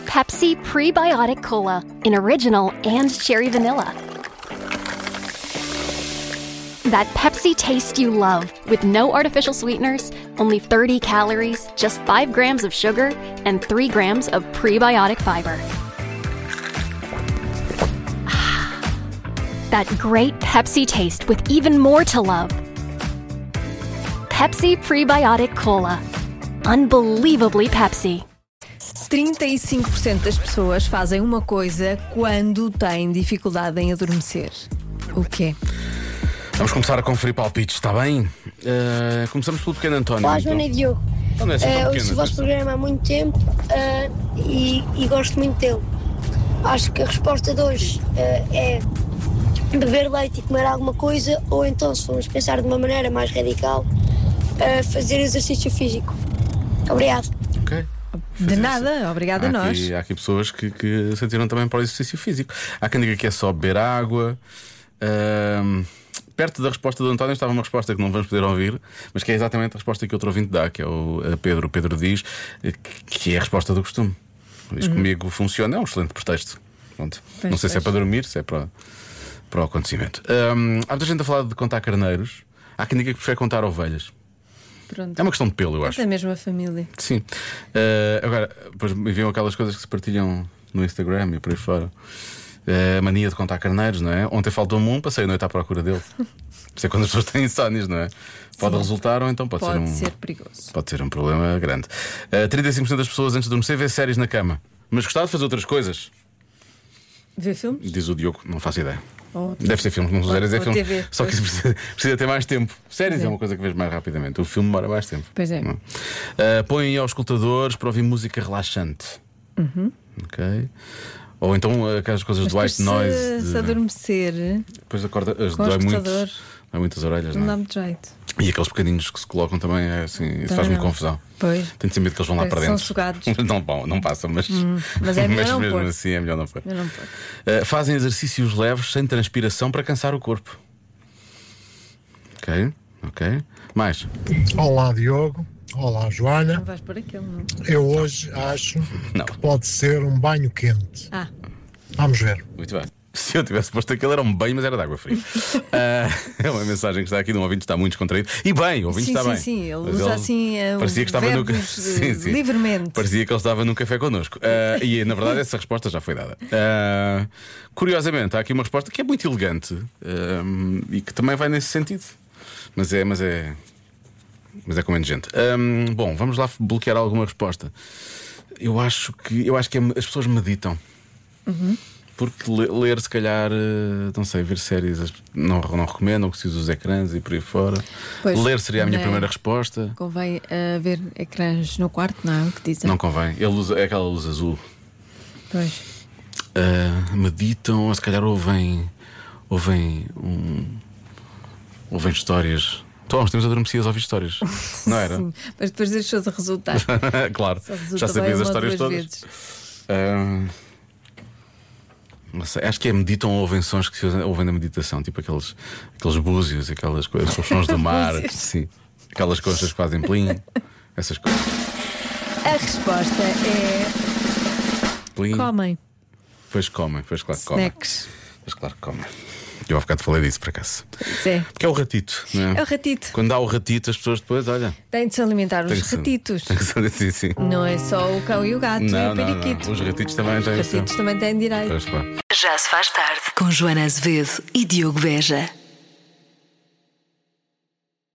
Pepsi Prebiotic Cola in original and cherry vanilla. That Pepsi taste you love, with no artificial sweeteners, only 30 calories, just 5 grams of sugar, and 3 grams of prebiotic fiber. That great Pepsi taste with even more to love. Pepsi Prebiotic Cola. Unbelievably Pepsi. 35% das pessoas fazem uma coisa quando têm dificuldade em adormecer. O quê? Vamos começar a conferir palpites, está bem? Começamos pelo pequeno António. Olá, Joana e Diogo. Não é assim tão Ouço o vosso programa há muito tempo e gosto muito dele. Acho que a resposta de hoje é beber leite e comer alguma coisa, ou então, se formos pensar de uma maneira mais radical, fazer exercício físico. Obrigado. Ok. De nada, obrigada a nós. Há aqui pessoas que sentiram também para o exercício físico. Há quem diga que é só beber água. Perto da resposta do António estava uma resposta que não vamos poder ouvir, mas que é exatamente a resposta que outro ouvinte dá, que é o Pedro. O Pedro diz que é a resposta do costume. Diz comigo funciona, é um excelente pretexto. Pronto. Não sei se é para dormir, se é para o acontecimento. Há muita gente a falar de contar carneiros. Há quem diga que prefere contar ovelhas. Pronto. É uma questão de pelo, eu acho. É da mesma família. Sim. Agora, depois me enviam aquelas coisas que se partilham no Instagram e por aí fora. A mania de contar carneiros, não é? Ontem faltou-me um, passei a noite à procura dele. Isso é quando as pessoas têm insónias, não é? Pode resultar ou então pode ser perigoso. Pode ser um problema grande. 35% das pessoas antes de adormecer vê séries na cama, mas gostava de fazer outras coisas. Ver filmes? Diz o Diogo, não faço ideia. Ou Deve ser filmes, não sei séries, é filme. TV. Só que precisa ter mais tempo. Séries é uma coisa que vês mais rapidamente. O filme demora mais tempo. Pois é. Põem aos escutadores para ouvir música relaxante. Ok. Ou então aquelas coisas de white noise. Se adormecer, depois acorda, com dói o escutador, muitas orelhas, não não dá é? muito jeito. E aqueles pequeninos que se colocam também é assim, isso faz-me confusão. Pois. Tenho sempre medo que eles vão lá para São dentro. sugados. Não passam, mas é melhor não mesmo pôr. assim é melhor não pôr. Eu não posso. Fazem exercícios leves sem transpiração para cansar o corpo. Ok. Mais. Olá, Diogo. Olá, Joana. Não vais por aquele, não? Eu hoje acho Não. que pode ser um banho quente. Vamos ver. Muito bem. Se eu tivesse posto aquele era um banho, mas era de água fria. É uma mensagem que está aqui de um ouvinte que está muito descontraído. E bem, o ouvinte está bem. Sim, ele Mas usa assim parecia que estava no... livremente. Parecia que ele estava num café connosco. E na verdade essa resposta já foi dada. Curiosamente, há aqui uma resposta que é muito elegante e que também vai nesse sentido. Mas é com menos gente. Bom, vamos lá bloquear alguma resposta. Eu acho que as pessoas meditam. Porque ler, se calhar, não sei, ver séries não recomendam que se use os ecrãs e por aí fora. Pois, ler seria a minha primeira resposta. Convém ver ecrãs no quarto, não é o que dizem? Não convém. Ele usa, é aquela luz azul. Pois. Meditam, ou se calhar ouvem histórias. Então, uns tempos adormecias a ouvir histórias, não era? Sim, mas depois deixou de resultar. Claro, Resulta já sabias bem as histórias todas. Não sei, acho que meditam ou ouvem sons que se ouvem na meditação, tipo aqueles búzios, aquelas coisas, os sons do mar, sim, aquelas conchas que fazem plim, essas coisas. A resposta é Plim. comem. Pois comem, pois claro que comem. Snacks. Pois claro que comem. Eu há bocado falei disso por acaso. É. Porque é o ratito, não é? É o ratito. Quando há o ratito, as pessoas depois, olha. Tem de se alimentar os ratitos. Sim. Não é só o cão e o gato e o periquito. Não. Os ratitos também Os ratitos também têm direito. Pois, claro. Já se faz tarde com Joana Azevedo e Diogo Beja.